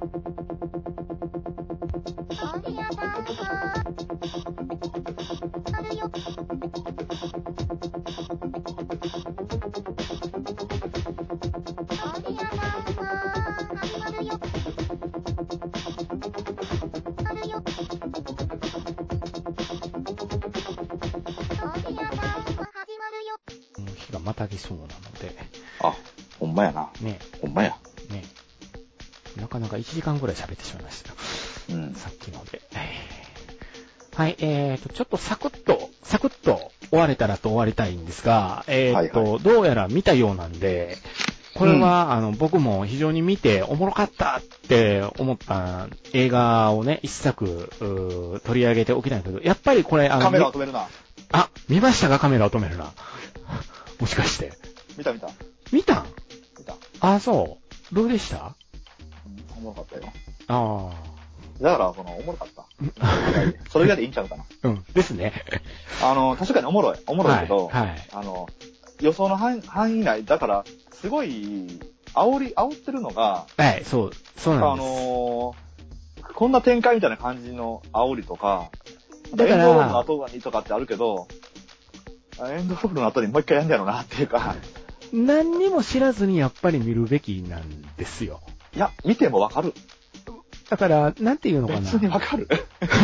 日がまたぎそうなので。 あ、ほんまやな。 ね。 ほんまや。 ね。なかなか1時間ぐらい喋ってしまいました。 うん。 さっきので。はい、ちょっとサクッと終われたらと終わりたいんですが、 はいはい、 どうやら見たようなんで、これは、僕も非常に見ておもろかったって思った映画をね、一作、取り上げておきたいんだけど、やっぱりこれ、 カメラを止めるな。 あ、見ましたか？カメラを止めるな。もしかして。 見た。 見た。あ、そう。どうでした？ おもろかったよ。 ああ。 だから、おもろかった。それぐらいでいいんちゃうかな。 うん。ですね。 確かにおもろいけど、 はい。 予想の範囲内、だから、すごい、煽ってるのが、 はい、そうなんです。 こんな展開みたいな感じの煽りとか、 だから、 エンドロールの後にとかってあるけど、エンドロールの後にもう一回やんだろうなっていうか。 何にも知らずにやっぱり見るべきなんですよ。 いや、見てもわかる。 だから、なんていうのかな。 別にわかる。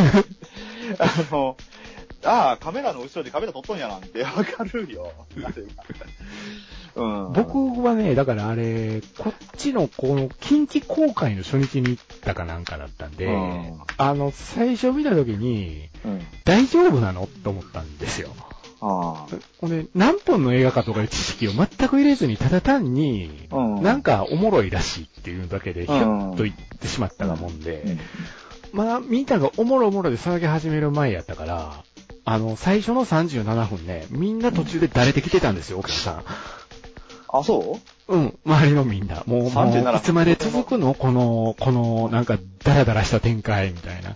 カメラの後ろでカメラ撮っとんやなんてわかるよ。うん、 僕はね、だからあれ、こっちのこの近畿公開の初日に行ったかなんかだったんで、最初見た時に、大丈夫なのって思ったんですよ。ほんで、何本の映画かとかいう知識を全く入れずに、ただ単に、なんかおもろいらしいっていうだけで、ひょっと言ってしまったがもんで、まあ、みんながおもろで騒ぎ始める前やったから、最初の37分ね、みんな途中でだれてきてたんですよ、お客さん。 あ、そう？ うん、周りのみんな。もういつまで続くのこの、なんか、ダラダラした展開みたいな。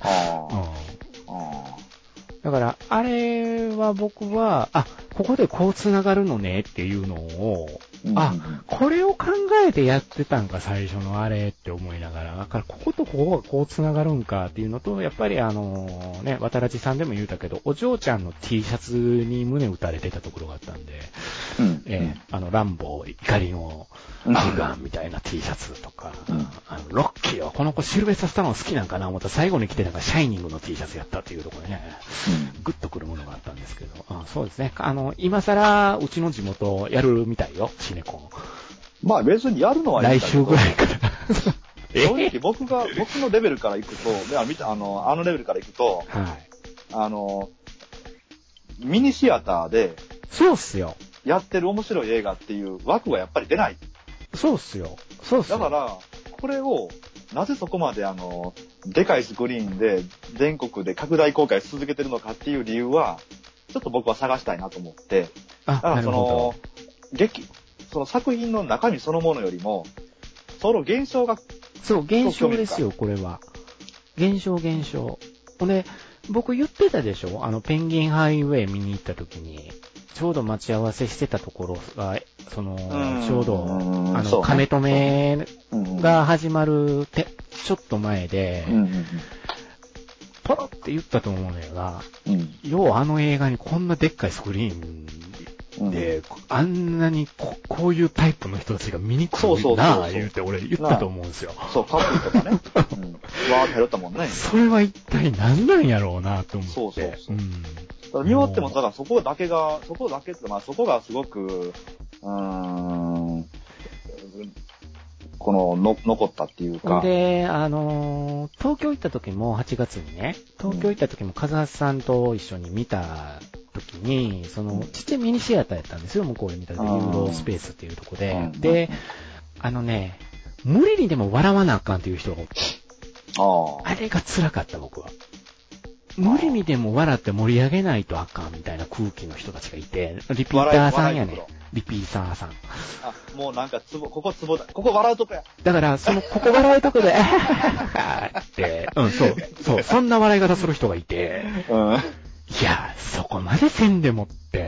だから、あれは僕は、ここでこう繋がるのねっていうのを、これを考えてやってたんか、最初のあれって思いながら、だからこことここがこう繋がるんかっていうのと、やっぱりね、渡良さんでも言うたけど、お嬢ちゃんの T シャツに胸打たれてたところがあったんで、ランボー怒りのアフガンみたいな T シャツとか、ロッキーはこの子シルベスタースタローン好きなんかな思ったら最後に着てなんかシャイニングの T シャツやったっていうところでね、グッとくるものがあったんですけど、そうですね。今更うちの地元やるみたいよ、シネコン。 まあ別にやるのはいいんだけど。 来週ぐらいから。 正直僕のレベルからいくと、あのレベルからいくと、ミニシアターで、 そうっすよ。 やってる面白い映画っていう枠はやっぱり出ない。 そうっすよ。 だから、これを、なぜそこまででかいスクリーンで全国で拡大公開続けてるのかっていう理由は、ちょっと僕は探したいなと思って、だからその作品の中身そのものよりも、その現象が、 そう、現象ですよ、これは。現象。ほんで、僕言ってたでしょ？ペンギンハイウェイ見に行った時に、ちょうど待ち合わせしてたところが、ちょうど、亀止めが始まるちょっと前で、ポロって言ったと思うのよな。要は映画にこんなでっかいスクリーンで、あんなにこういうタイプの人たちが見に来るなぁ言うて俺言ったと思うんですよ。 そう、カップルとかね。わーって入ったもんね。 それは一体何なんやろうなと思って。 見終わっても、だからそこだけって、まあそこがすごく、残ったっていうか。 で、東京行った時も8月にね、東京行った時もカズハさんと一緒に見た時に、ちっちゃいミニシアターやったんですよ、向こうで見た時、ユーロスペースっていうとこで。で、無理にでも笑わなあかんっていう人がおって。あれが辛かった、僕は。無理にでも笑って盛り上げないとあかんみたいな空気の人たちがいて、リピーターさんやね。リピーターさん。 もうなんかここツボだ。ここ笑うとこや。 だから、ここ笑うとこで、って、そう、そんな笑い方する人がいて、いや、そこまでせんでもって、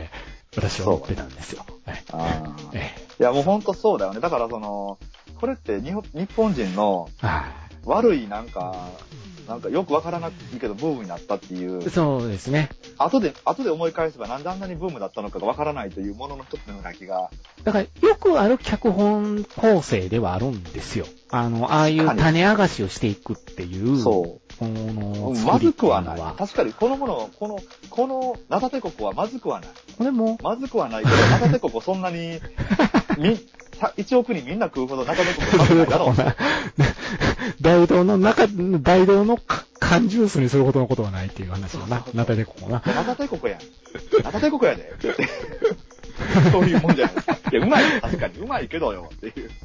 私は思ってたんですよ。 いや、もうほんとそうだよね。だからこれって日本人の、 悪いなんかよくわからないけどブームになったっていう。 そうですね。 後で思い返せばなんであんなにブームだったのかがわからないというものの一つの書きが。 だからよくある脚本構成ではあるんですよ。ああいう種明かしをしていくっていう。 そう。まずくはない。確かにこのもの、このナタテココはまずくはない。 これもまずくはないけど、ナタテココそんなに、1億人みんな食うほどナタテココまずないだろう。 大道の缶ジュースにするほどのことはないっていう話だな。ナタテココな。 ナタテココやん。ナタテココやで。って言って。そういうもんじゃないですか。いや、うまい。確かにうまいけどよ。っていう。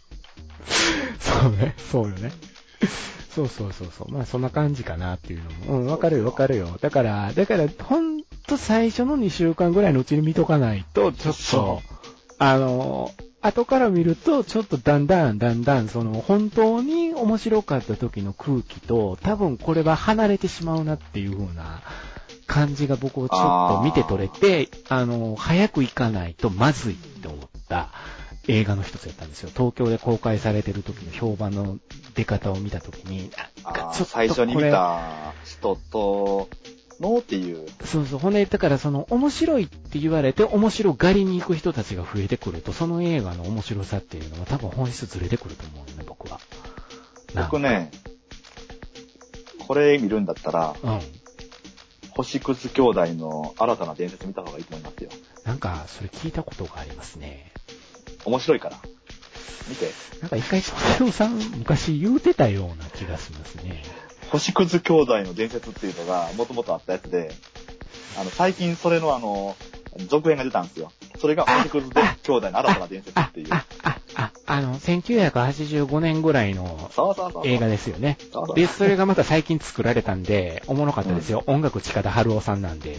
そうよね。そう。まあそんな感じかなっていうのも。わかるよ。だから、ほんと最初の2週間ぐらいのうちに見とかないと、ちょっと、後から見ると、ちょっとだんだん、本当に面白かった時の空気と、多分これは離れてしまうなっていう風な感じが僕をちょっと見て取れて、早く行かないとまずいって思った映画の一つやったんですよ。東京で公開されてる時の評判の出方を見た時に、 最初に見た人と、っていう。 そう。ほんで、だから面白いって言われて、面白がりに行く人たちが増えてくると、その映画の面白さっていうのは多分本質ずれてくると思うよね、僕は。 僕ね、これ見るんだったら、星屑兄弟の新たな伝説見た方がいいと思いますよ。 なんか、それ聞いたことがありますね。 面白いから。見て。 なんか一回、それをさん、昔言うてたような気がしますね。 星屑兄弟の伝説っていうのがもともとあったやつで、最近それの続編が出たんですよ。それが星屑兄弟の新たな伝説っていう。 1985年ぐらいの映画ですよね。で、それがまた最近作られたんで、おもろかったですよ。音楽近田春夫さんなんで。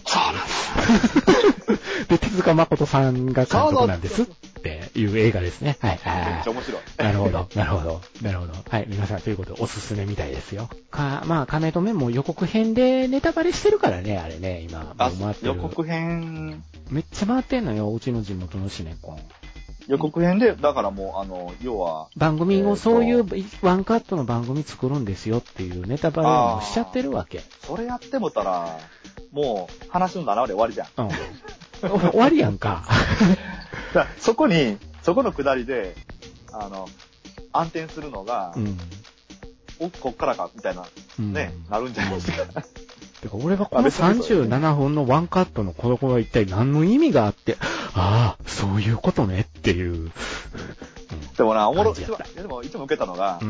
で、手塚誠さんが監督なんですっていう映画ですね。はい。 めっちゃ面白い。 なるほど。はい、皆さんということでおすすめみたいですよ。まあ、亀止めも予告編でネタバレしてるからね、あれね、今。 予告編。 めっちゃ回ってんのよ、うちの地元のシネコン。 予告編で、だからもう、要は。 番組をそういうワンカットの番組作るんですよっていうネタバレをしちゃってるわけ。 それやってもたら、もう話の7割終わりじゃん。 終わりやんか。 そこの下りで、暗転するのが、こっからか、みたいな、なるんじゃないですか。 てか俺がこの37分のワンカットのこの子は一体何の意味があって、そういうことねっていう。 でもな、でも一番受けたのが、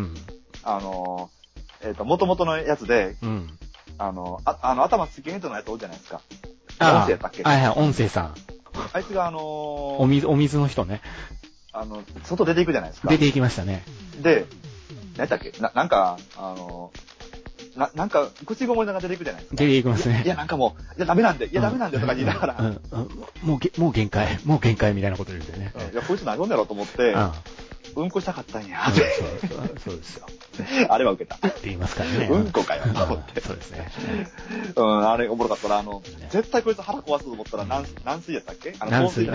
元々のやつで、頭スキンヘッドのやつおるじゃないですか。音声やったっけ？ はい、音声さん。 あいつがお水の人ね。 外出ていくじゃないですか。 出ていきましたね。 で、何やったっけ？なんか、口ごもりが出ていくじゃないですか。 出ていきますね。 いや、なんかもう、ダメなんでとか言いながら。 もう限界みたいなこと言うんでね。 いや、こいつ何飲んだろうと思って、うんこしたかったんや。 そうですよ。 あれは受けた。 って言いますからね。 うんこかよ、と思って。 そうですね。 あれおもろかったら、絶対こいつ腹壊すと思ったら、軟水やったっけ？ 軟水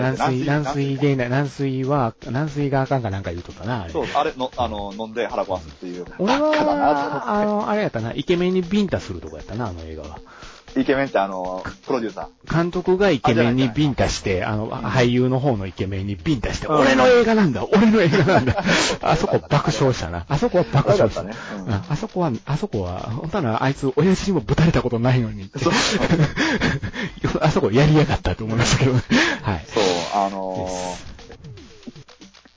があかんかなんか言うとったな、あれ。 そう、あれの、飲んで腹壊すっていう。 俺は、あれやったな、イケメンにビンタするとこやったな、あの映画は。 イケメンってプロデューサー。監督がイケメンにビンタして、俳優の方のイケメンにビンタして、俺の映画なんだあそこ爆笑したな。あそこは爆笑したね。あそこは、ほんとな、あいつ、親父にもぶたれたことないのに。あそこやりやがったと思いましたけどね。はい。 そう、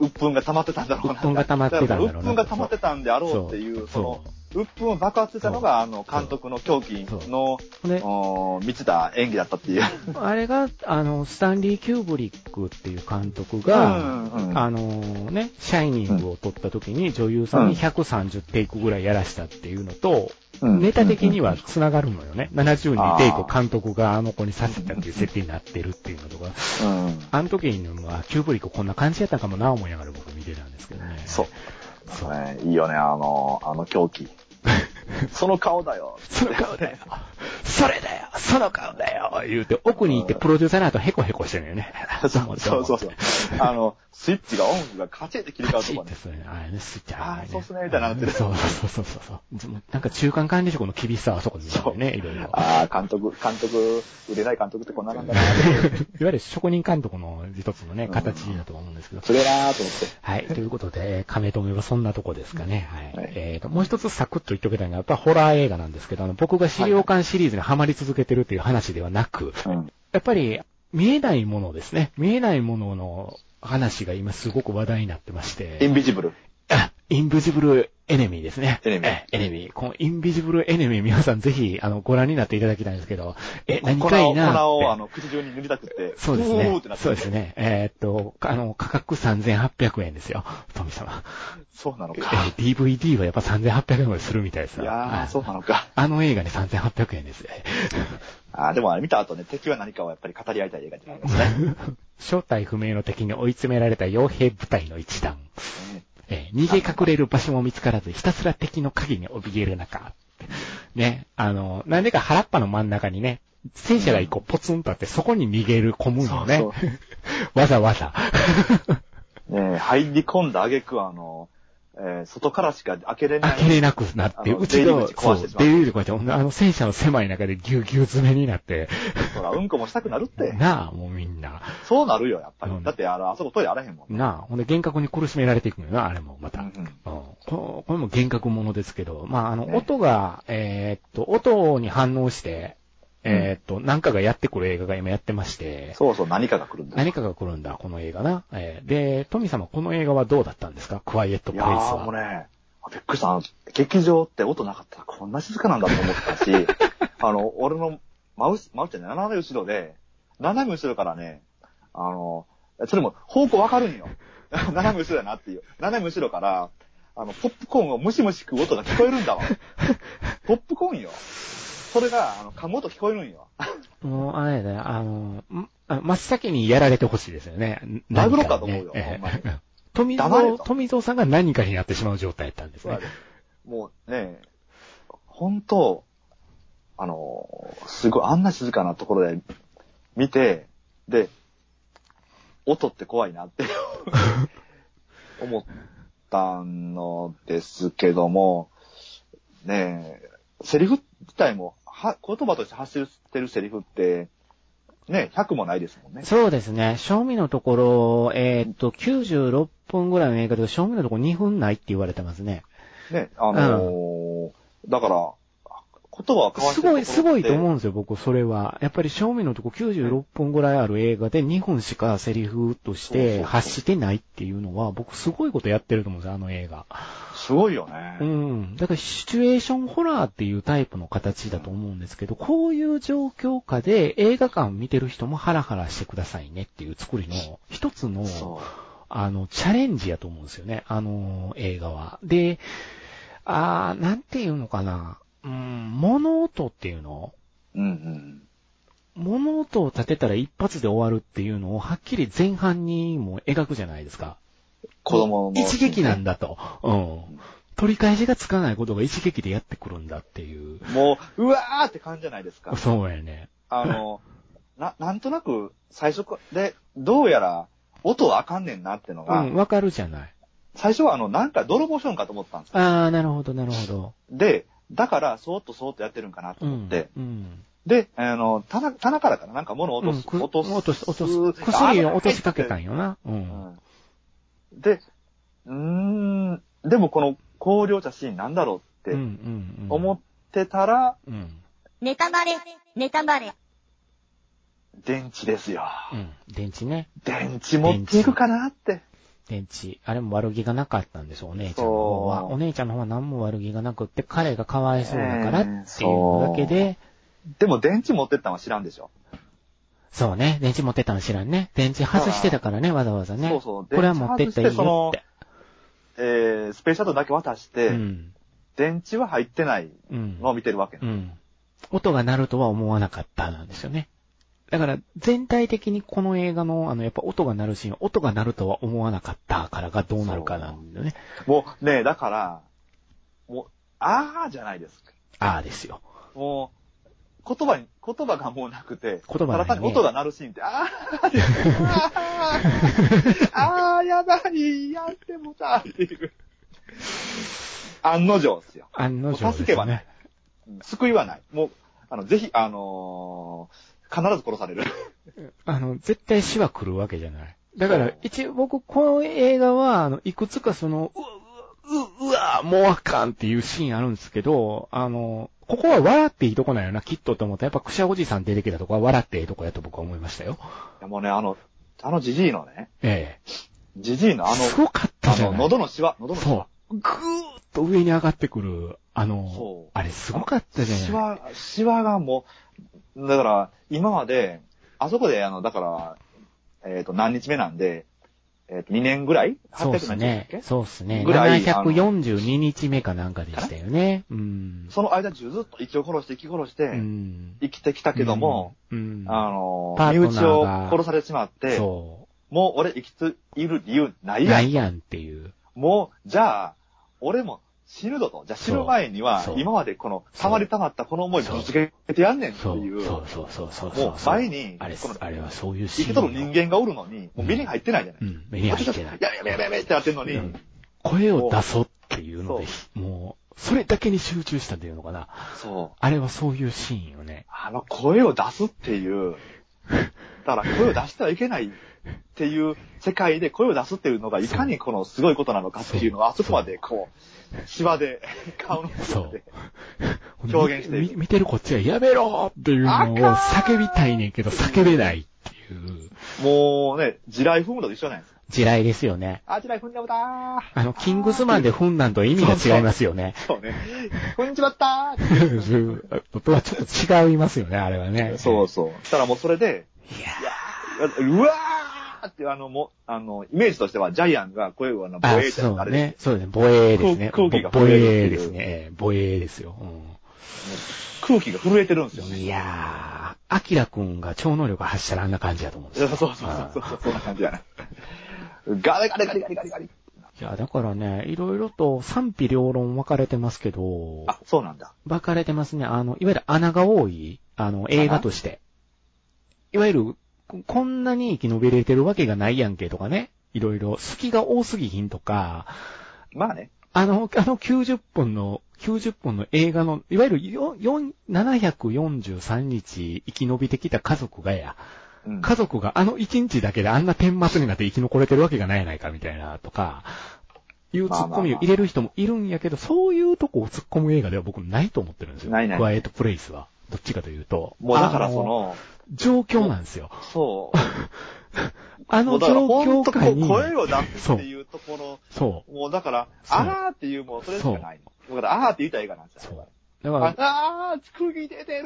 鬱憤が溜まってたんだろうな。 鬱憤が溜まってたんだろうな。 鬱憤が溜まってたんであろうっていう、鬱憤を爆発したのが、監督の狂気の、満ちた演技だったっていう。 あれが、スタンリー・キューブリックっていう監督が、シャイニングを撮った時に女優さんに130テイクぐらいやらしたっていうのと、ネタ的には繋がるのよね。72テイク監督があの子にさせたっていう設定になってるっていうのとか。あの時には、キューブリックこんな感じやったかもな思いながら僕見てたんですけどね。 そう。いいよね、狂気。その顔だよ。 その顔だよ。それだよ。 その顔だよ言うて、奥に行ってプロデューサーの後ヘコヘコしてるよね。 そうそう。スイッチがオンがカチッって切り替わるとこね。 ですね。あれね、スイッチああ、そうっすね、みたいになってる。 そう。なんか中間管理職の厳しさはそこにいるね、いろいろ。 ああ、監督、売れない監督ってこんななんだな。いわゆる職人監督の一つのね、形だと思うんですけど。 それなーと思って。 はい。ということで、亀止はそんなとこですかね。はい。もう一つサクッと言っておきたいのは、やっぱホラー映画なんですけど、僕が資料館シリーズにハマり続けてるっていう話ではなく、やっぱり見えないものですね。見えないものの話が今すごく話題になってまして。 インビジブル。 インビジブルエネミーですね。 エネミー。このインビジブルエネミー皆さんぜひ、ご覧になっていただきたいんですけど、何かいいな。 粉を口中に塗りたくて。 そうですね。そうですね。価格3800円ですよ。富様。 そうなのか。 DVD はやっぱ3800円ぐらいするみたいですよ。 いやー、そうなのか。 映画に3800円ですね。 でも見た後ね、敵は何かをやっぱり語り合いたい映画じゃないですね。 正体不明の敵に追い詰められた傭兵部隊の一団。逃げ隠れる場所も見つからず、ひたすら敵の影に怯える中。ね、なんでか原っぱの真ん中にね、戦車が一個ポツンとあって、そこに逃げ込むのね。わざわざ。 ね、入り込んだ挙句外からしか開けれない。 開けれなくなって、うちの、そう、出入り口壊して、戦車の狭い中でぎゅうぎゅう詰めになって。 ほら、うんこもしたくなるって。 なあ、もうみんな。 そうなるよ、やっぱり。だって、あそこトイレあらへんもんね。 なあ、ほんで、幻覚に苦しめられていくのよな、あれも、また。これも幻覚ものですけど、音が、音に反応して、何かがやってくる映画が今やってまして。 そうそう、何かが来るんだ。 何かが来るんだ、この映画な。で、トミ様、この映画はどうだったんですか？クワイエットプレイスは。 いやー、もうね、びっくりした。劇場って音なかったらこんな静かなんだと思ったし、俺の真後ろね、斜め後ろで、斜め後ろからね、それも方向わかるんよ。斜め後ろやなっていう。斜め後ろから、ポップコーンをムシムシ食う音が聞こえるんだわ。ポップコーンよ。それが、噛む音聞こえるんよ。 もう、あれだよ、真っ先にやられてほしいですよね。 殴ろうかと思うよ、ほんまに。 富蔵さんが何かになってしまう状態だったんですね。 もうね、本当すごい、あんな静かなところで見て、で、音って怖いなって思ったのですけども、ねえ、セリフ自体も、言葉として発してるセリフって、ね、100もないですもんね。 そうですね。正味のところ、96分ぐらいの映画で、正味のところ2分ないって言われてますね。 ね、だから、言葉は変わってるすごいと思うんですよ、僕、それは。やっぱり正味のとこ96分ぐらいある映画で2分しかセリフとして発してないっていうのは、僕すごいことやってると思うんですよ、あの映画。 すごいよね。 うん。だからシチュエーションホラーっていうタイプの形だと思うんですけど、こういう状況下で映画館見てる人もハラハラしてくださいねっていう作りの一つの、チャレンジやと思うんですよね、映画は。で、なんていうのかな。物音っていうの、物音を立てたら一発で終わるっていうのをはっきり前半にも描くじゃないですか。 子供の。 一撃なんだと。取り返しがつかないことが一撃でやってくるんだっていう。 もう、うわーって感じじゃないですか。 そうやね。 なんとなく最初で、どうやら音はあかんねんなってのが。 わかるじゃない。 最初はなんか泥棒しよんかと思ったんですよ。 なるほど、なるほど。 で、だから、そーっとやってるんかなと思って。で、棚からかななんか物を落とす。 薬を落としかけたんよな。 で、でもこの荒涼茶シーンなんだろうって思ってたら、 ネタバレ。 電池ですよ。 電池ね。 電池持っていくかなって。 電池。あれも悪気がなかったんです、お姉ちゃんの方は。お姉ちゃんの方は何も悪気がなくって、彼がかわいそうだからっていうだけで。 でも電池持ってったのは知らんでしょ。 そうね。電池持ってったの知らんね。電池外してたからね、わざわざね。これは持ってったらいいよって。 スペースシャトルだけ渡して、電池は入ってないのを見てるわけ。 音が鳴るとは思わなかったなんですよね。だから、全体的にこの映画の、やっぱ音が鳴るシーン、音が鳴るとは思わなかったからがどうなるかなんだよね。 もうね、だから、もう、じゃないですか。 ですよ。 もう、 言葉がもうなくて、 言葉がないね、 ただ単に音が鳴るシーンって、やばい、やってもたっていう。案の定ですよ。 案の定ですね。 助けはない。救いはない。もう、ぜひ、必ず殺される。 絶対死は来るわけじゃない。だから、一応僕、この映画は、いくつかうわ、もうあかんっていうシーンあるんですけど、ここは笑っていいとこなんよな、きっとと思ったら、やっぱくしゃおじさん出てきたとこは笑っていいとこやと僕は思いましたよ。 いやもうね、ジジイのね。 ええ。 ジジイのすごかったじゃない。 喉のシワ。そう。 ぐーっと上に上がってくる、あれすごかったじゃない。 シワがもう、だから、今まで、あそこで、だから、何日目なんで、2年ぐらい ?800 日だっけ？ そうっすね。 ぐらい。 742日目かなんかでしたよね。うん。 その間中ずっと息を殺して、生きてきたけども、身内を殺されてしまって、もう俺生きている理由ないやん。 ないやんっていう。 もう、じゃあ、俺も死ぬぞと。じゃあ死ぬ前には、今までこの、たまったこの思いぶつけてやんねんっていう。 そう。 もう前に、 あれはそういう生きとる人間がおるのに、もう目に入ってないじゃない。 目に入ってない。 やべってなってんのに。 声を出そうっていうので、もう、それだけに集中したっていうのかな。 そう。 あれはそういうシーンよね。 声を出すっていう。だから声を出してはいけないっていう世界で声を出すっていうのがいかにこのすごいことなのかっていうのをあそこまでこう、シワで、顔の方で表現している。 見てるこっちはやめろっていうのを叫びたいねんけど叫べないっていう。 もうね、地雷踏むのと一緒なんですよ。 地雷ですよね。 地雷踏んでもたー。 キングスマンで踏んだんと意味が違いますよね。 そうね。踏んじまったーとはちょっと違いますよね、あれはね。 そう。したらもうそれで、うわーってイメージとしてはジャイアンが声をボエーってあれです。 そうね。ボエーですね。 空気がボエーですね。ボエーですよ。 空気が震えてるんですよね。 いやー、アキラくんが超能力発したらあんな感じだと思うんですよ。 そう、そんな感じやな。ガリガリ。いや、だからね、いろいろと賛否両論分かれてますけど。 そうなんだ。 分かれてますね。いわゆる穴が多い、映画として。いわゆる、こんなに生き延びれてるわけがないやんけとかね。いろいろ、隙が多すぎひんとか。 まあね。 90分の映画の、いわゆる743日生き延びてきた家族が家族が1日だけであんな顛末になって生き残れてるわけがないやないかみたいなとか、いうツッコミを入れる人もいるんやけど、そういうとこを突っ込む映画では僕ないと思ってるんですよ。 ない。 クワイエットプレイスは。どっちかというと。 もうだから状況なんですよ。 そう。 状況下に。 声を出すっていうところ。 そう。 もうだから、あーっていうもうそれしかない。だから、あーって言いたい映画なんですよ。そう。だから、釘出てる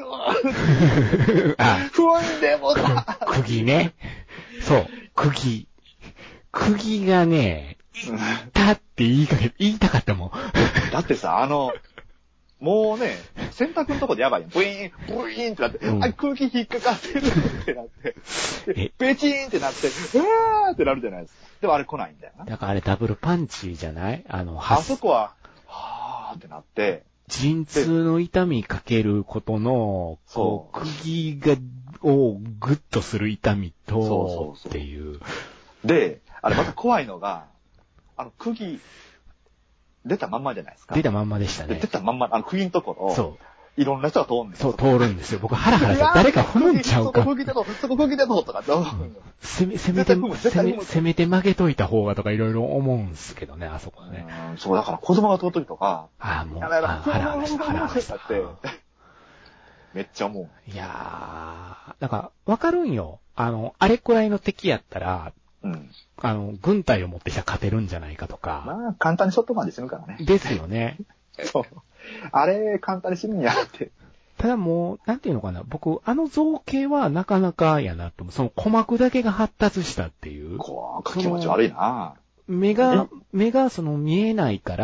踏んでもた釘ね。そう、釘がね、だって言いたかったもん。 だってさ、もうね、洗濯のとこでやばいやん。ブイーンってなって、空気引っかかってるってなって、ベチーンってなって、うわーってなるじゃないですか。でもあれ来ないんだよな。 だからあれダブルパンチじゃない？ あそこは、はーってなって、 陣痛の痛みかけることの、釘をグッとする痛みと、っていう。 で、あれまた怖いのが、釘、出たまんまじゃないですか。 出たまんまでしたね。 出たまんま、釘のところ、 そう。 いろんな人が通んねん。 そう、通るんですよ。僕ハラハラして、誰か踏んちゃうか。 そこ釘でとか、 せめて曲げといた方がとかいろいろ思うんすけどね、あそこね。 そう、だから子供が通るときとか、 もう、ハラハラしたって。 めっちゃ思う。 いやー、だから、わかるんよ。あれくらいの敵やったら、軍隊を持ってきたら勝てるんじゃないかとか。 まあ、簡単にショットガンで死ぬからね。 ですよね。 そう。あれ、簡単に死ぬんやって。 ただもう、なんていうのかな。僕、造形はなかなかやなと思う。その鼓膜だけが発達したっていう。 気持ち悪いな。 目が見えないから、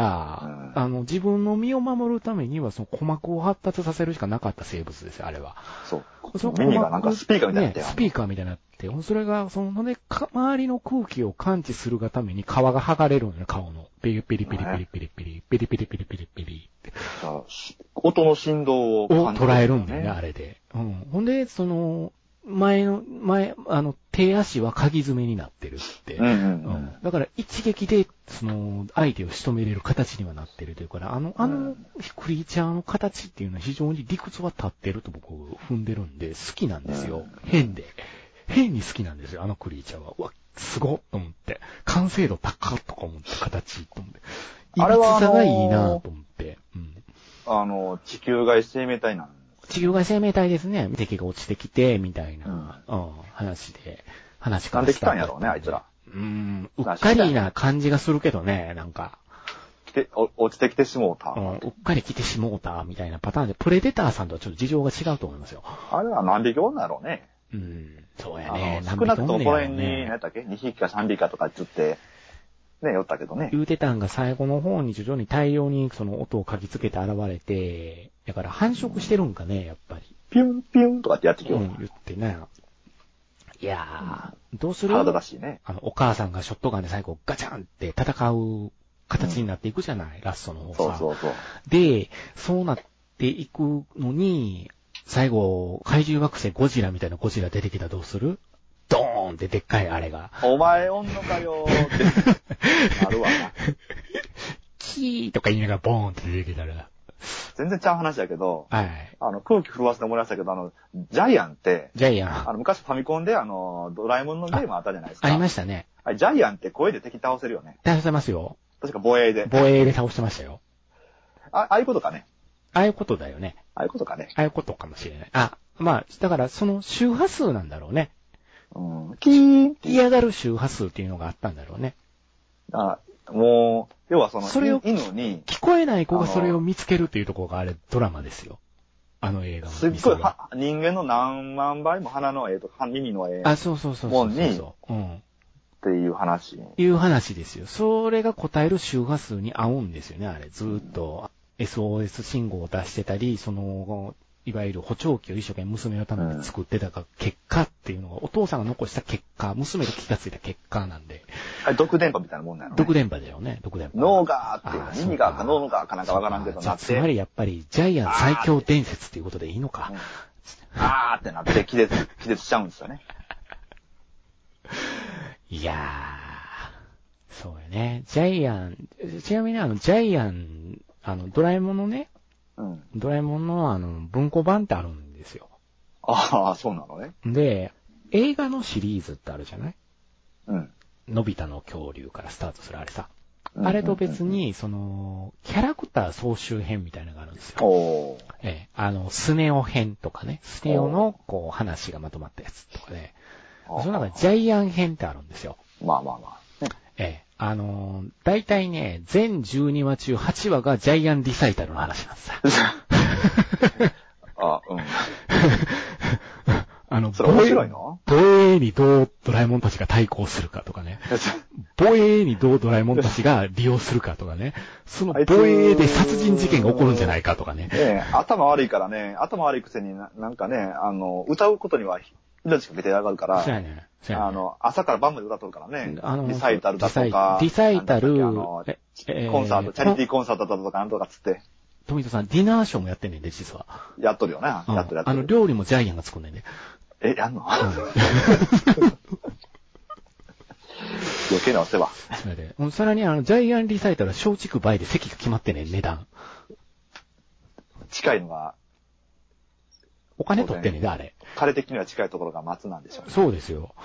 自分の身を守るためにはその鼓膜を発達させるしかなかった生物ですよ、あれは。 そう。その耳がなんかスピーカーみたいになって、 スピーカーみたいになって、それが、周りの空気を感知するがために皮が剥がれるのね、顔の。ペリペリペリペリペリペリ、ペリペリペリペリペリって。 音の振動を感じる、ね。捉えるんだよね、あれで。うん。ほんで、手足は鍵爪になってるって。だから一撃で、相手を仕留めれる形にはなってるというから、クリーチャーの形っていうのは非常に理屈は立ってると僕踏んでるんで、好きなんですよ。変に好きなんですよ、あのクリーチャーは。うわ、すごっと思って。完成度高っとか思って、形と思って。いびつさがいいなと思って。 地球外生命体なんです。 地球外生命体ですね。敵が落ちてきて、みたいな、話からした。 なんで来たんやろうね、あいつら。 うっかりな感じがするけどね、なんか。 落ちてきてしもうた。 うっかり来てしもうた、みたいなパターンで、プレデターさんとはちょっと事情が違うと思いますよ。 あれは何匹おんだろうね。 そうやね。 少なくともこの辺に、何やったっけ ?2 匹か3匹かとか言って、ね、寄ったけどね。 言うてたんが最後の方に徐々に大量にその音を嗅ぎつけて現れて、だから繁殖してるんかね、やっぱり。 ピュンピュンとかってやってきよう。 言ってね。いやー、どうする？ 体らしいね。 お母さんがショットガンで最後ガチャンって戦う形になっていくじゃない、ラストの方さ。 そう。 で、そうなっていくのに、最後、怪獣惑星ゴジラみたいなゴジラ出てきたらどうする？ドーンってでっかいあれが。 お前おんのかよーってなるわな。 キーとか言いながらボーンって出てきたら。 全然ちゃう話だけど、 はい。 空気震わせて思い出したけど、ジャイアンって、昔ファミコンでドラえもんのゲームあったじゃないですか。 ありましたね。 ジャイアンって声で敵倒せるよね。 倒せますよ。 確か防衛で倒してましたよ。 ああいうことかね。 ああいうことだよね。 ああいうことかね。 ああいうことかもしれない。だからその周波数なんだろうね。 キーンって嫌がる周波数っていうのがあったんだろうね。 もう、要はそれを犬に。 聞こえない子がそれを見つけるっていうところがあれドラマですよ。あの映画の。 すっごい人間の何万倍も鼻の絵とか耳の絵。 そう。 もんに。っていう話。 いう話ですよ。それが答える周波数に合うんですよね、あれ。ずーっと SOS 信号を出してたり、いわゆる補聴器を一生懸命娘のために作ってた結果っていうのが、お父さんが残した結果、娘が気がついた結果なんで。 毒電波みたいなもんなのね。 毒電波だよね、毒電波。 脳がーっていう、耳がか脳がかなんかわからんけどなって。 つまりやっぱり、ジャイアン最強伝説っていうことでいいのか。 あーってなって気絶しちゃうんですよね。 いやー、そうよね。ジャイアン、ちなみにジャイアン、ドラえもんのね、ドラえもんの文庫版ってあるんですよ。 ああ、そうなのね。 で、映画のシリーズってあるじゃない？のび太の恐竜からスタートするあれさ。あれと別に、キャラクター総集編みたいなのがあるんですよ。スネ夫編とかね、スネ夫の、話がまとまったやつとかね。その中でジャイアン編ってあるんですよ。 まあ。 だいたいね、全12話中8話がジャイアンリサイタルの話なんですよ。 それ面白いの？ 防衛にどうドラえもんたちが対抗するかとかね。防衛にどうドラえもんたちが利用するかとかね。その防衛で殺人事件が起こるんじゃないかとかね。 頭悪いからね、頭悪いくせになんかね、歌うことには命かけてやがるから、朝から晩まで歌っとるからね。リサイタルだとか、 リサイタル、 コンサート、チャリティーコンサートだとかなんとかつって。 富田さん、ディナーショーもやってんねんで、実は。 やっとるよね。やっとる。 料理もジャイアンが作んねんで。 やんの？余計なお世話。 それで。さらにジャイアンリサイタルは松竹梅で席が決まってねん、値段。 近いのが、 お金取ってんねんで、あれ。 彼的には近いところが松なんでしょうね。 そうですよ。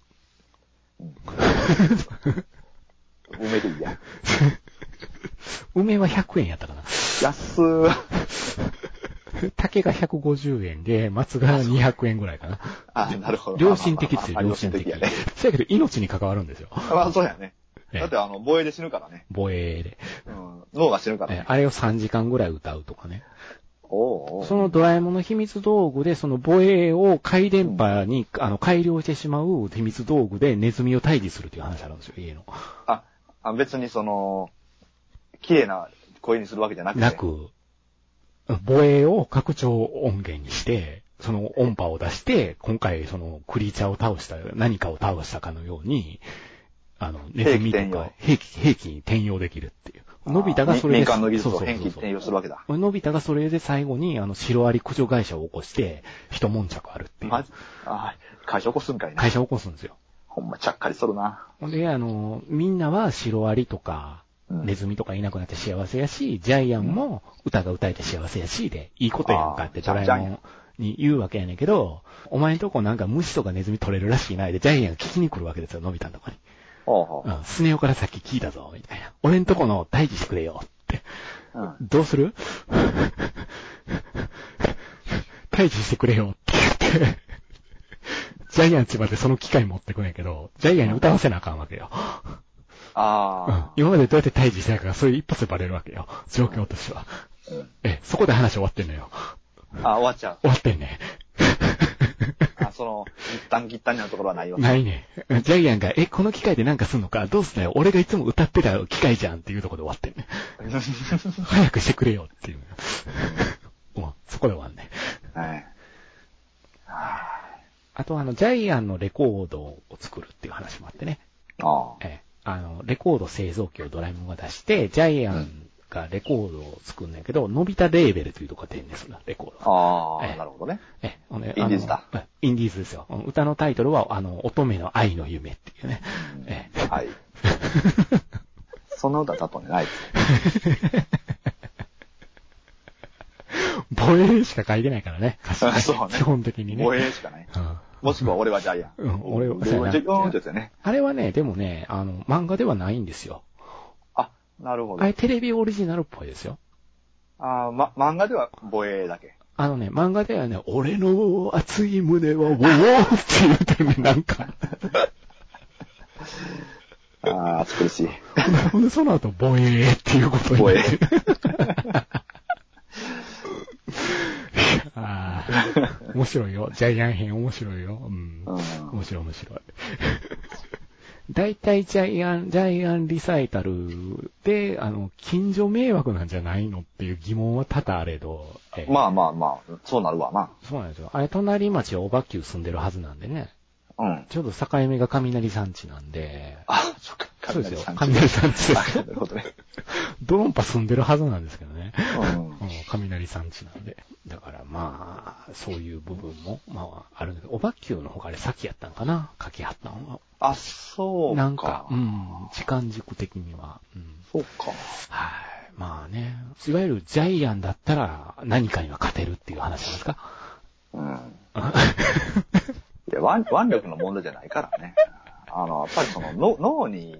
梅でいいや。 梅は100円やったかな。 安ー。 竹が150円で、松が200円ぐらいかな。 なるほど。 良心的ですよ、良心的。 やね。 そやけど命に関わるんですよ。 そうやね。だって防衛で死ぬからね。 防衛で。 脳が死ぬからね。 あれを3時間ぐらい歌うとかね。 そのドラえもんの秘密道具で、その防衛を回電波に、改良してしまう秘密道具でネズミを退治するという話あるんですよ、家の。 別に綺麗な声にするわけじゃなく。 防衛を拡張音源にして、その音波を出して、今回クリーチャーを倒した、何かを倒したかのように、 ネズミとか、兵器に転用できるっていう。のび太がそれで、 民間の技術を兵器に転用するわけだ。 のび太がそれで最後に、シロアリ駆除会社を起こして、一悶着あるっていう。 会社起こすんかいな。 会社起こすんですよ。 ほんまちゃっかりするな。 で、みんなはシロアリとか、ネズミとかいなくなって幸せやし、ジャイアンも歌が歌えて幸せやし、で、いいことやんかってドラえもんに言うわけやねんけど、お前んとこなんか虫とかネズミ取れるらしいないで、ジャイアンが聞きに来るわけですよ、のび太のとこに。スネ夫からさっき聞いたぞ、みたいな。俺んとこの退治してくれよ、って。どうする退治してくれよ、って言って、ジャイアン家までその機械持ってくねんけど、ジャイアンに歌わせなあかんわけよ。今までどうやって退治したか、そういう一発でバレるわけよ。状況としては。そこで話終わってんのよ。 終わっちゃう。 終わってんね。 ギッタンになるところはないわ。 ないね。ジャイアンが、この機械でなんかすんのか、どうすんだよ。俺がいつも歌ってた機械じゃんっていうところで終わってんね。早くしてくれよっていう。もう、そこで終わんね。はい。あとジャイアンのレコードを作るっていう話もあってね。レコード製造機をドラえもんが出して、ジャイアンがレコードを作るんだけど、のび太レーベルというところが出るんですよ、レコード。 なるほどね。 インディーズだ。インディーズですよ。歌のタイトルは、乙女の愛の夢っていうね。 はい。そんな歌だったんじゃないですね。 母英しか書いてないからね。そうね。基本的にね。 母英しかない。もしくは俺はジャイアン。 俺はジャイアン。ね。あれはね、でもね、漫画ではないんですよ。 なるほど。 あれテレビオリジナルっぽいですよ。 漫画では母英だけ。 漫画ではね、俺の熱い胸はウォーって言うてね、なんか。 暑苦しい。 ほんで、その後、母英っていうことに。母英。面白いよ。ジャイアン編面白いよ。面白い。大体ジャイアンリサイタルで、近所迷惑なんじゃないのっていう疑問は多々あれど。 まあ、そうなるわな。 そうなんですよ。あれ、隣町は小田急住んでるはずなんでね。ちょうど境目が雷山地なんで。 そっか。 そうですよ。雷山地。 なるほどね。 ドロンパ住んでるはずなんですけどね。雷山地なんで。だからまあ、そういう部分も、あるんだけど、小田急の方があれ先やったんかな書きはったのは。 そうか。 なんか、時間軸的には。 そうか。 はい。まあね。いわゆるジャイアンだったら何かには勝てるっていう話なんですか？ いや、腕力の問題じゃないからね。やっぱり脳に、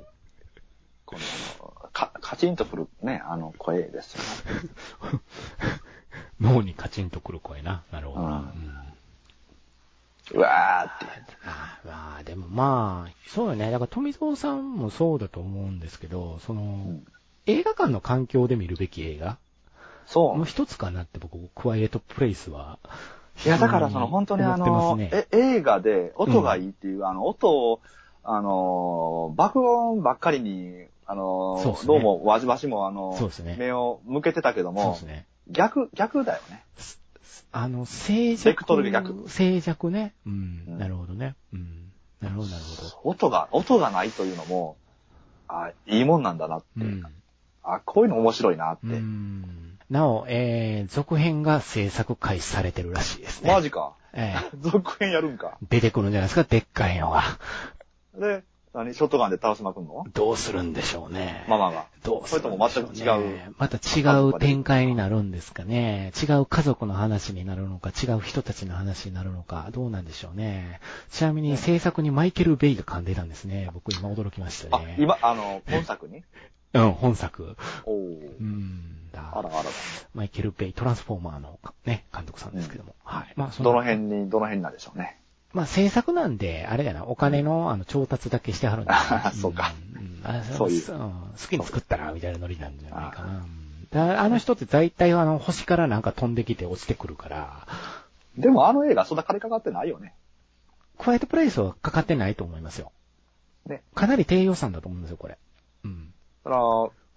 カチンとくるね、声ですよね。 脳にカチンとくる声な。なるほどな。 うわーって。 でもそうよね。だから富蔵さんもそうだと思うんですけど、映画館の環境で見るべき映画の一つかなって僕、クワイエットプレイスは。 いや、だから本当に映画で音がいいっていう、音を、爆音ばっかりに、どうも、わしも目を向けてたけども、逆だよね。 静寂。ベクトルが逆。静寂ね。なるほどね。なるほど。 音がないというのも、いいもんなんだなって。こういうの面白いなって。 なお、続編が制作開始されてるらしいですね。 マジか。続編やるんか。 出てくるんじゃないですか、でっかいのが。 で、ショットガンで倒しまくんの？ どうするんでしょうね。 ママが。 それとも全く違う。 また違う展開になるんですかね。違う家族の話になるのか、違う人たちの話になるのか、どうなんでしょうね。ちなみに制作にマイケル・ベイが噛んでたんですね。僕今驚きましたね。 今、本作に？ 本作。 あら。 マイケル・ベイ、トランスフォーマーのね、監督さんですけども。はい。 どの辺なんでしょうね。 制作なんで、あれだな、お金の調達だけしてはるんだ。 そうか。 そういう。好きに作ったら、みたいなノリなんじゃないかな。あの人って大体星からなんか飛んできて落ちてくるから。 でも映画そんな金かかってないよね。 クワイエットプレイスはかかってないと思いますよ。ね。かなり低予算だと思うんですよ、これ。 だから、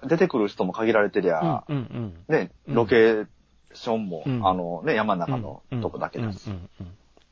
出てくる人も限られてりゃ、ね、ロケーションも、山の中のとこだけだし。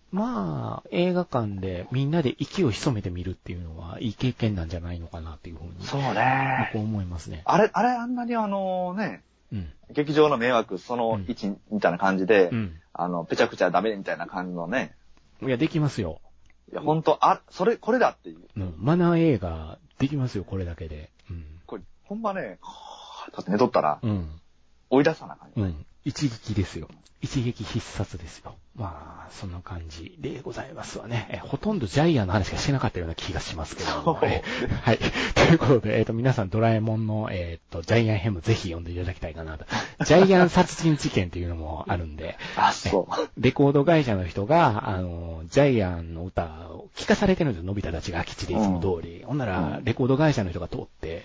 まあ、映画館でみんなで息を潜めて見るっていうのはいい経験なんじゃないのかなっていうふうに。 そうね。 僕は思いますね。 あれあんなに劇場の迷惑その1みたいな感じで、ぺちゃくちゃダメみたいな感じのね。 いや、できますよ。 いや、ほんと、これだっていう。 マナー映画、できますよ、これだけで。 これ、ほんまね、だって寝とったら、追い出さなあかん。 一撃ですよ。一撃必殺ですよ。まあ、そんな感じでございますわね。ほとんどジャイアンの話しかしてなかったような気がしますけども。はい。ということで、皆さんドラえもんの、ジャイアン編もぜひ読んでいただきたいかなと。ジャイアン殺人事件っていうのもあるんで。 そう。 レコード会社の人が、ジャイアンの歌を聞かされてるんですよ。のび太たちが空き地でいつも通り。ほんなら、レコード会社の人が通って、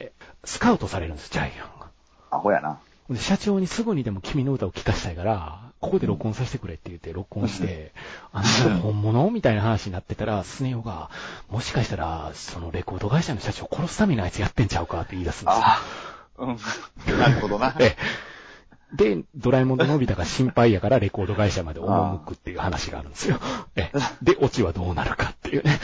スカウトされるんです、ジャイアンが。 アホやな。 社長にすぐにでも君の歌を聴かしたいから、ここで録音させてくれって言って録音して、本物みたいな話になってたら、スネ夫が、もしかしたら、そのレコード会社の社長を殺すためにあいつやってんちゃうかって言い出すんですよ。 なるほどな。 で、ドラえもんとのび太が心配やからレコード会社まで赴くっていう話があるんですよ。で、オチはどうなるかっていうね。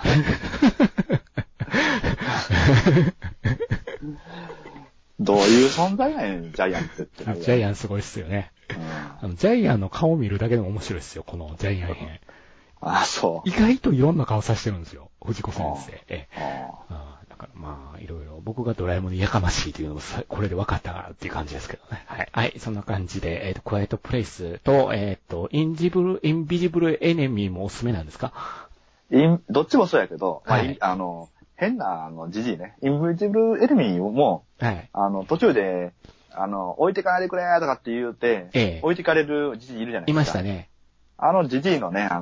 どういう存在やねん、ジャイアンって。 ジャイアンすごいっすよね。ジャイアンの顔を見るだけでも面白いっすよ、このジャイアン編。 そう。 意外といろんな顔させてるんですよ、藤子先生。だからまあ、いろいろ僕がドラえもんでやかましいというのもこれで分かったからっていう感じですけどね。はい、そんな感じで、クワイエットプレイスと、インビジブルエネミーもおすすめなんですか？ どっちもそうやけど、変な、ジジイね。インビジブルエネミーも、途中で、置いてかないでくれとかって言うて、置いてかれるジジイいるじゃないですか。 いましたね。 ジジイのね、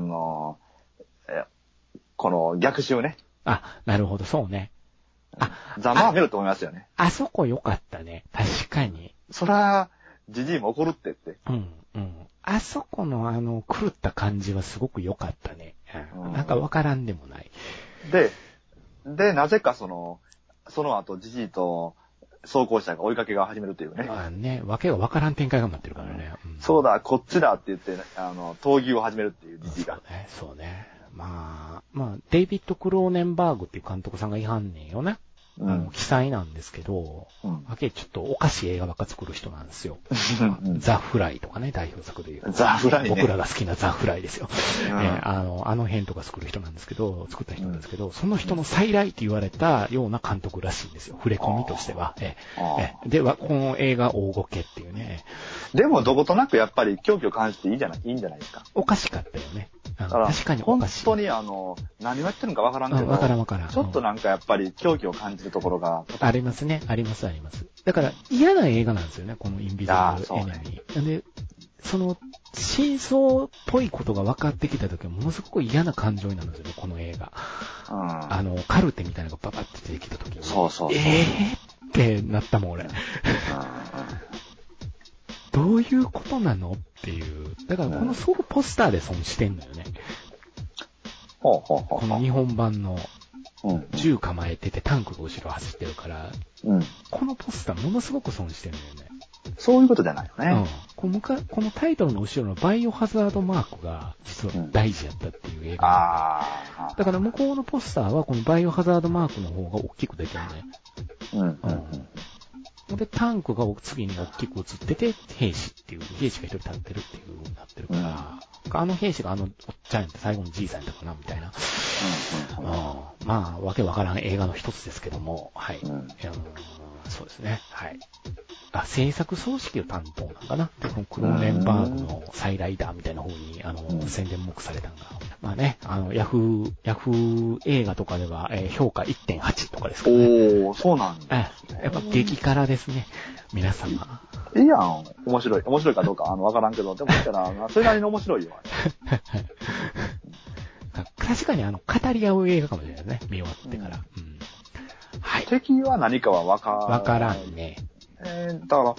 この逆襲ね。 なるほど、そうね。 ザ・マーベルと思いますよね。 あそこ良かったね。確かに。 そら、ジジイも怒るって言って。 あそこの狂った感じはすごく良かったね。なんかわからんでもない。 で、なぜかその後、ジジイと装甲車が追いかけが始めるっていうね。 わけがわからん展開が待ってるからね。 そうだ、こっちだって言って、闘牛を始めるっていうジジイが。 そうね。まあ、デイビッド・クローネンバーグっていう監督さんがいはんねんよね。記載なんですけど、わけちょっとおかしい映画ばっか作る人なんですよ。ザ・フライとかね、代表作で言う。 ザ・フライね。 僕らが好きなザ・フライですよ。あの辺とか作った人なんですけど、その人の再来って言われたような監督らしいんですよ。触れ込みとしては。で、この映画大ごけっていうね。 でもどことなくやっぱり狂気を感じていいんじゃないですか。 おかしかったよね。確かにおかしい。 本当に何をやってるのかわからんけど。 わからん。 ちょっとなんかやっぱり狂気を感じるところが。 ありますね。あります。だから嫌な映画なんですよね、このインビジブルエネミー。で、その、真相っぽいことが分かってきたときはものすごく嫌な感情になるんですよね、この映画。カルテみたいなのがババって出てきたときに。 そう。 ってなったもん、俺。どういうことなのっていう。だからこのすごくポスターで損してんのよね。この日本版の銃構えててタンクが後ろ走ってるから、このポスターものすごく損してるんだよね。 そういうことじゃないよね。 このタイトルの後ろのバイオハザードマークが実は大事やったっていう映画なんで。だから向こうのポスターはこのバイオハザードマークの方が大きく出てるね。で、タンクが次に大きく映ってて、兵士が一人立ってるっていう風になってるから、あの兵士がおっちゃんやった最後のじいさんやったかな、みたいな。まあ、わけわからん映画の一つですけども、はい。そうですね、はい。制作総指揮を担当なんかな。このクローネンバーグの再来だみたいな風に、宣伝目されたのが。まあね、ヤフー映画とかでは、評価 1.8 とかですからね。 そうなんだ。 やっぱ激辛ですね、皆様。 いいやん。面白いかどうか、わからんけど、でも言ったら、それなりに面白いよ。 確かに語り合う映画かもしれないね、見終わってから。はい。 敵は何かはわからんね。 だから、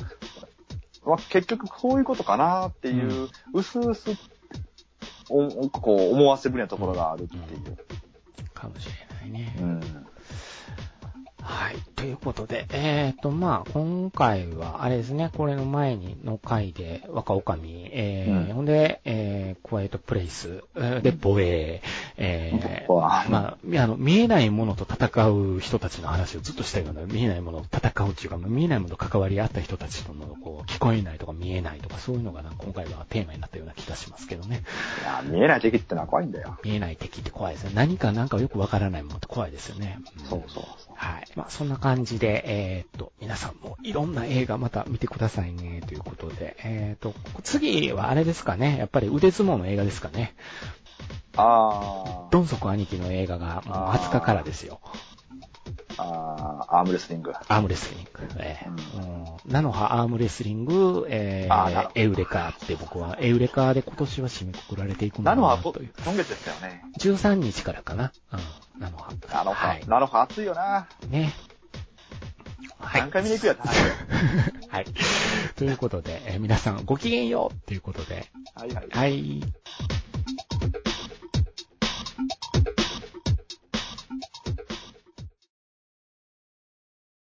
結局こういうことかなっていう、薄々こう思わせぶりなところがあるっていう。 かもしれないね。はい。ということで、まあ、今回は、あれですね、これの前の回で、若女将、 ほんで、クワイエットプレイス、で、防衛、まあ、見えないものと戦う人たちの話をずっとしたような、見えないものと戦うっていうか、見えないものと関わり合った人たちとの、こう、聞こえないとか見えないとか、そういうのが今回はテーマになったような気がしますけどね。 いや、見えない敵ってのは怖いんだよ。 見えない敵って怖いですね。何かなんかよくわからないものって怖いですよね。 そうそう。 はい。まあ、そんな感じで、皆さんもいろんな映画また見てくださいね、ということで、次はあれですかね。やっぱり腕相撲の映画ですかね。ドンソク兄貴の映画がもう20日からですよ。 アームレスリング。 アームレスリング。菜の葉アームレスリング、エウレカって僕は、エウレカで今年は締めくくられていくのかなという。 今月ですよね。 13日からかな。菜の葉。 菜の葉暑いよな。 ね。はい。 何回見に行くやったな。 はい。ということで、皆さんごきげんようということで。 はいはい。 はい。